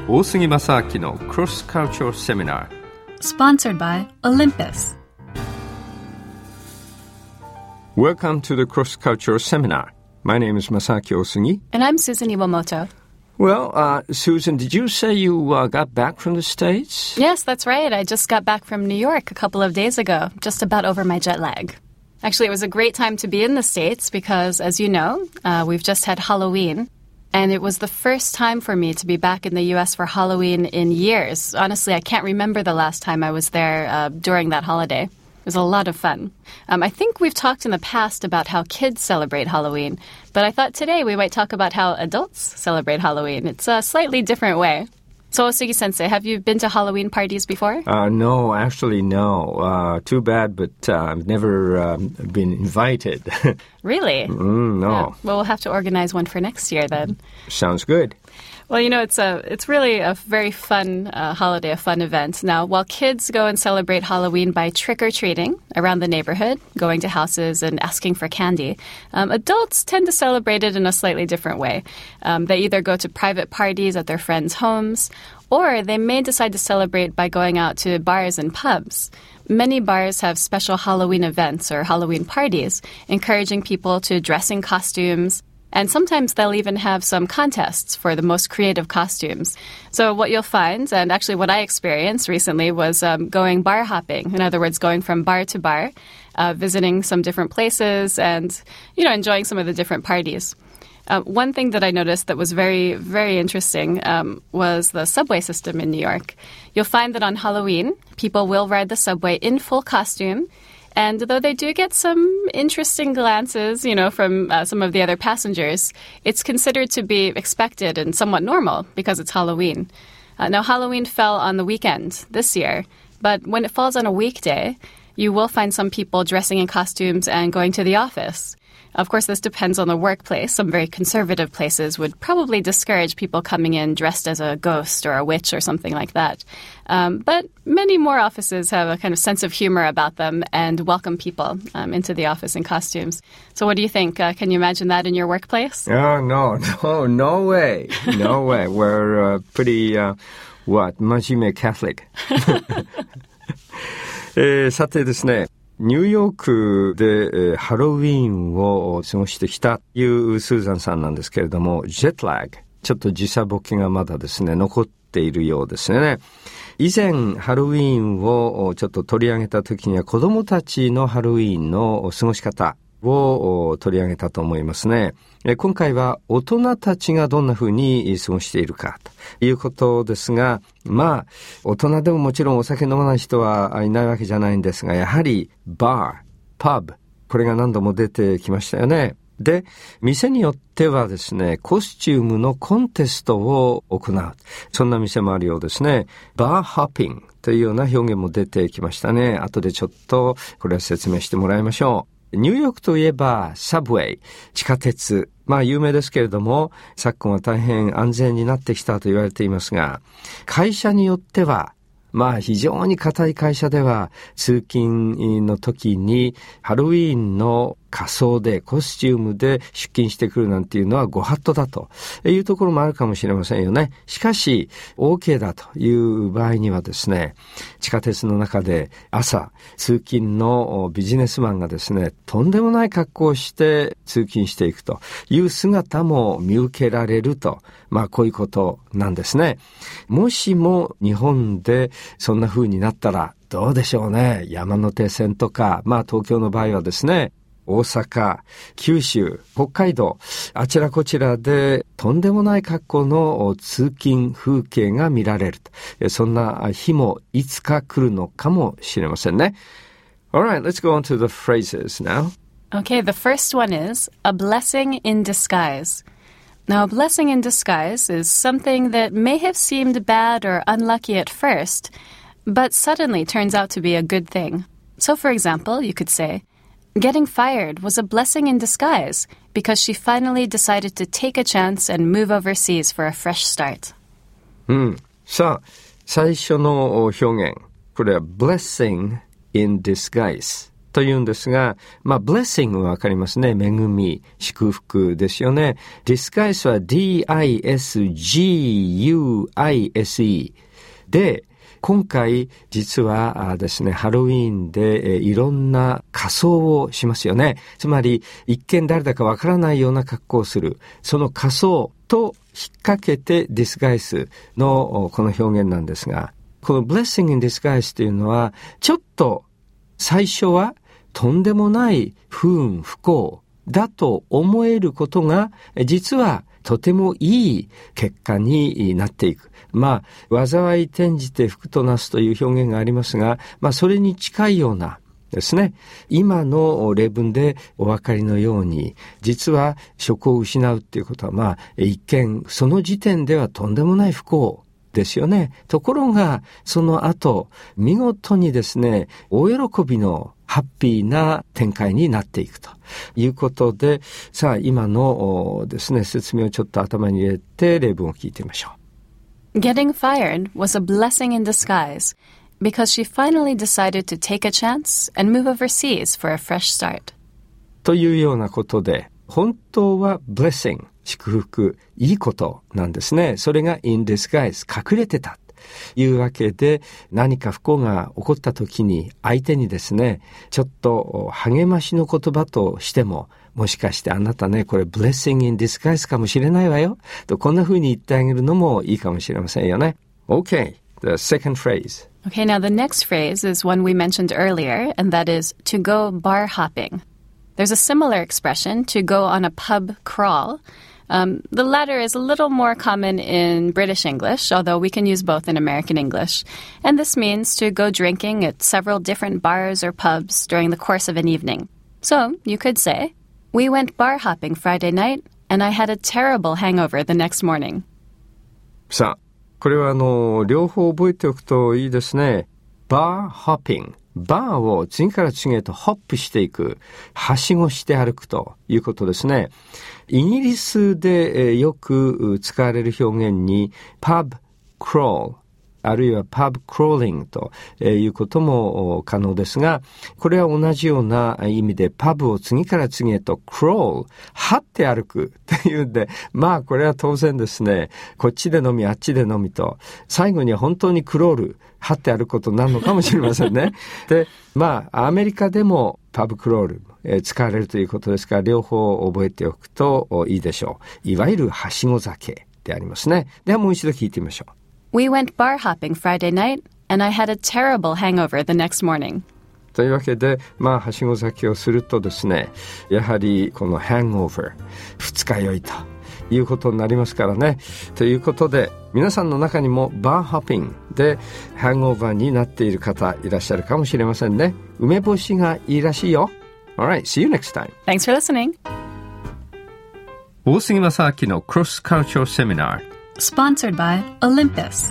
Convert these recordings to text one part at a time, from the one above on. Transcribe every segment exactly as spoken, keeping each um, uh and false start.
大杉正明の Cross Cultural Seminar Sponsored by Olympus. Welcome to the Cross Cultural Seminar. My name is Masaaki Osugi. And I'm Susan Iwamoto. Well, uh, Susan, did you say you uh, got back from the States? Yes, that's right. I just got back from New York a couple of days ago, just about over my jet lag. Actually, it was a great time to be in the States because, as you know, uh, we've just had Halloween. And it was the first time for me to be back in the U S for Halloween in years. Honestly, I can't remember the last time I was there uh, during that holiday. It was a lot of fun. Um, I think we've talked in the past about how kids celebrate Halloween, but I thought today we might talk about how adults celebrate Halloween. It's a slightly different way. So, Osugi-sensei, have you been to Halloween parties before? Uh, no, actually, no. Uh, too bad, but uh, I've never um, been invited. Really? Mm, no. Yeah. Well, we'll have to organize one for next year then. Sounds good. Well, you know, it's a it's really a very fun uh, holiday, a fun event. Now, while kids go and celebrate Halloween by trick-or-treating around the neighborhood, going to houses and asking for candy, um, adults tend to celebrate it in a slightly different way. Um, they either go to private parties at their friends' homes, or they may decide to celebrate by going out to bars and pubs. Many bars have special Halloween events or Halloween parties, encouraging people to dress in costumes. And sometimes they'll even have some contests for the most creative costumes. So what you'll find, and actually what I experienced recently, was um, going bar hopping. In other words, going from bar to bar, uh, visiting some different places and, you know, enjoying some of the different parties. Uh, one thing that I noticed that was very, very interesting um, was the subway system in New York. You'll find that on Halloween, people will ride the subway in full costume. And though they do get some interesting glances, you know, from uh, some of the other passengers, it's considered to be expected and somewhat normal because it's Halloween. Uh, now, Halloween fell on the weekend this year, but when it falls on a weekday, you will find some people dressing in costumes and going to the office. Of course, this depends on the workplace. Some very conservative places would probably discourage people coming in dressed as a ghost or a witch or something like that. Um, but many more offices have a kind of sense of humor about them and welcome people um, into the office in costumes. So what do you think? Uh, can you imagine that in your workplace? Oh, no, no, no way. No way. We're uh, pretty, uh, what, 真面目 Catholic. えー、さてですね。ニューヨークで、えー、ハロウィーンを過ごしてきたというスーザンさんなんですけれども、ジェットラグ、ちょっと時差ボケがまだですね、残っているようですね。以前、ハロウィーンをちょっと取り上げた時には、子供たちのハロウィーンの過ごし方を取り上げたと思いますね。今回は大人たちがどんな風に過ごしているかということですが、まあ、大人でももちろんお酒飲まない人はいないわけじゃないんですが、やはりバー、パブ、これが何度も出てきましたよね。で、店によってはですね、コスチュームのコンテストを行う。そんな店もあるようですね。バーホッピングというような表現も出てきましたね。後でちょっとこれは説明してもらいましょう。ニューヨークといえばサブウェイ、地下鉄。まあ有名ですけれども、昨今は大変安全になってきたと言われていますが、会社によっては、まあ非常に固い会社では通勤の時にハロウィーンの仮装でコスチュームで出勤してくるなんていうのはご法度だというところもあるかもしれませんよね。しかし OK だという場合にはですね、地下鉄の中で朝通勤のビジネスマンがですね、とんでもない格好をして通勤していくという姿も見受けられると、まあこういうことなんですね。もしも日本でそんな風になったらどうでしょうね。山手線とか、まあ東京の場合はですね、大阪、九州、北海道、あちらこちらでとんでもない格好の通勤風景が見られると。そんな日もいつか来るのかもしれませんね。Alright, let's go on to the phrases now. Okay, the first one is a blessing in disguise. Now, a blessing in disguise is something that may have seemed bad or unlucky at first, but suddenly turns out to be a good thing. So, for example, you could say, getting fired was a blessing in disguise because she finally decided to take a chance and move overseas for a fresh start. うん。さあ、最初の表現。これは blessing in disguise というんですが、まあ、blessing はわかりますね。恵み、祝福ですよね。disguise は ディーアイエスジーユーアイエスイー で、今回実はですね、ハロウィーンでいろんな仮装をしますよね。つまり、一見誰だかわからないような格好をする。その仮装と引っ掛けて disguise のこの表現なんですが、この blessing in disguise というのは、ちょっと最初はとんでもない不運不幸だと思えることが実はとてもいい結果になっていく。まあ、災い転じて福となすという表現がありますが、まあそれに近いようなですね、今の例文でお分かりのように、実は職を失うっていうことはまあ一見その時点ではとんでもない不幸ですよね。ところがその後見事にですね、大喜びのハッピーな展開になっていくということで、さあ今のですね、説明をちょっと頭に入れて例文を聞いてみましょう。Getting fired was a blessing in disguise because she finally decided to take a chance and move overseas for a fresh start. というようなことで、本当は blessing、祝福、いいことなんですね。それが in disguise、隠れてた。いうわけで、何か不幸が起こった時に相手にですね、ちょっと励ましの言葉としても、もしかしてあなたね、これ blessing in disguise かもしれないわよと、こんな風に言ってあげるのもいいかもしれませんよね。 OK, the second phrase. Okay, now the next phrase is one we mentioned earlier, and that is to go bar hopping. There's a similar expression, to go on a pub crawl.Um, the latter is a little more common in British English, although we can use both in American English. And this means to go drinking at several different bars or pubs during the course of an evening. So you could say, we went bar hopping Friday night, and I had a terrible hangover the next morning. さあ、これはあの、両方覚えておくといいですね。bar hopping。バーを次から次へとホップしていく、はしごして歩くということですね。イギリスでよく使われる表現にパブクロール、あるいはパブクローリングということも可能ですが、これは同じような意味でパブを次から次へとクロール、張って歩くというんで、まあこれは当然ですね、こっちで飲みあっちで飲みと、最後には本当にクロール、張って歩くことになるのかもしれませんね。で、まあアメリカでもパブクロール、えー、使われるということですから、両方覚えておくといいでしょう。いわゆるはしご酒でありますね。ではもう一度聞いてみましょう。 We went bar hopping Friday night, and I had a terrible hangover the next morning. というわけで、まあ、はしご酒をするとですね、やはりこの hangover、二日酔いということになりますからね。ということで、皆さんの中にもバーホッピングで hangover になっている方いらっしゃるかもしれませんね。梅干しがいいらしいよ。Alright, see you next time. Thanks for listening. 大杉正明の Cross Cultural Seminar.Sponsored by Olympus.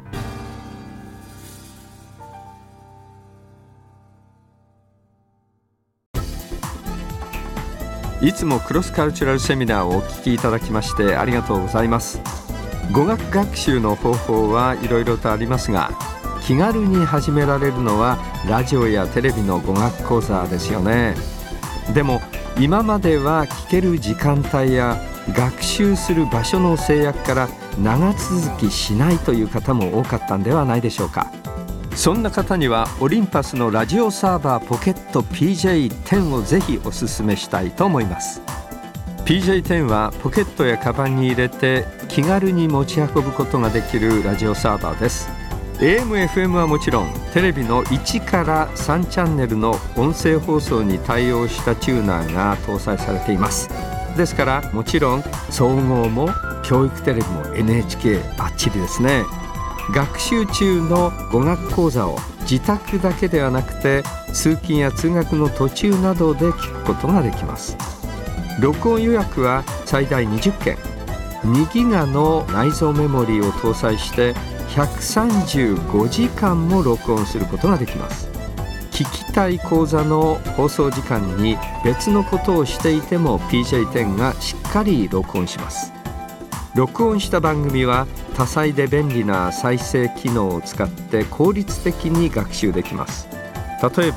いつもクロスカルチュラルセミナーをお聞きいただきましてありがとうございます。語学学習の方法はいろいろとありますが、気軽に始められるのはラジオやテレビの語学講座ですよね。でも今までは聞ける時間帯や学習する場所の制約から長続きしないという方も多かったんではないでしょうか。そんな方にはオリンパスのラジオサーバーポケット ピージェイテン をぜひお勧めしたいと思います。 ピージェイテン はポケットやカバンに入れて気軽に持ち運ぶことができるラジオサーバーです。 エーエム、エフエム はもちろんテレビのいちからさんチャンネルの音声放送に対応したチューナーが搭載されています。ですからもちろん総合も教育テレビも エヌエイチケー バッチリですね。学習中の語学講座を自宅だけではなくて通勤や通学の途中などで聞くことができます。録音予約は最大にじゅっけん、にギガの内蔵メモリーを搭載してひゃくさんじゅうごじかんも録音することができます。聞きたい講座の放送時間に別のことをしていても ピージェイテン がしっかり録音します。録音した番組は多彩で便利な再生機能を使って効率的に学習できます。例えば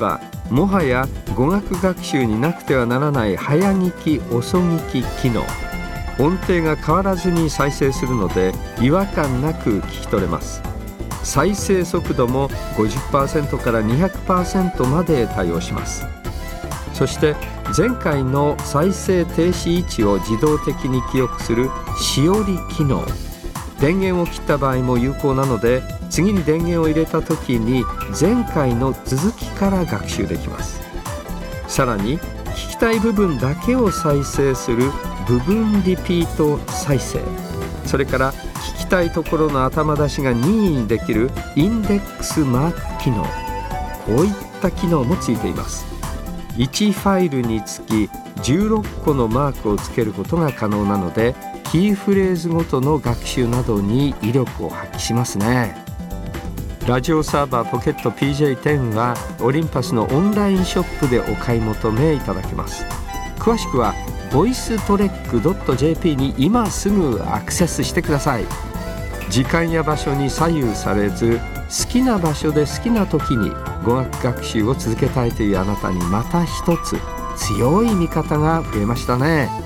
もはや語学学習になくてはならない早聞き遅聞き機能。音程が変わらずに再生するので違和感なく聞き取れます。再生速度も ごじゅっパーセント から にひゃくパーセント まで対応します。そして前回の再生停止位置を自動的に記憶するしおり機能。電源を切った場合も有効なので、次に電源を入れた時に前回の続きから学習できます。さらに聞きたい部分だけを再生する部分リピート再生、それから聞きたいところの頭出しが任意にできるインデックスマーク機能、こういった機能もついています。いちファイルにつきじゅうろっこのマークをつけることが可能なので、キーフレーズごとの学習などに威力を発揮しますね。ラジオサーバーポケット ピージェーテン はオリンパスのオンラインショップでお買い求めいただけます。詳しくは ボイストレックドットジェーピー に今すぐアクセスしてください。時間や場所に左右されず、好きな場所で好きな時に語学学習を続けたいというあなたにまた一つ強い味方が増えましたね。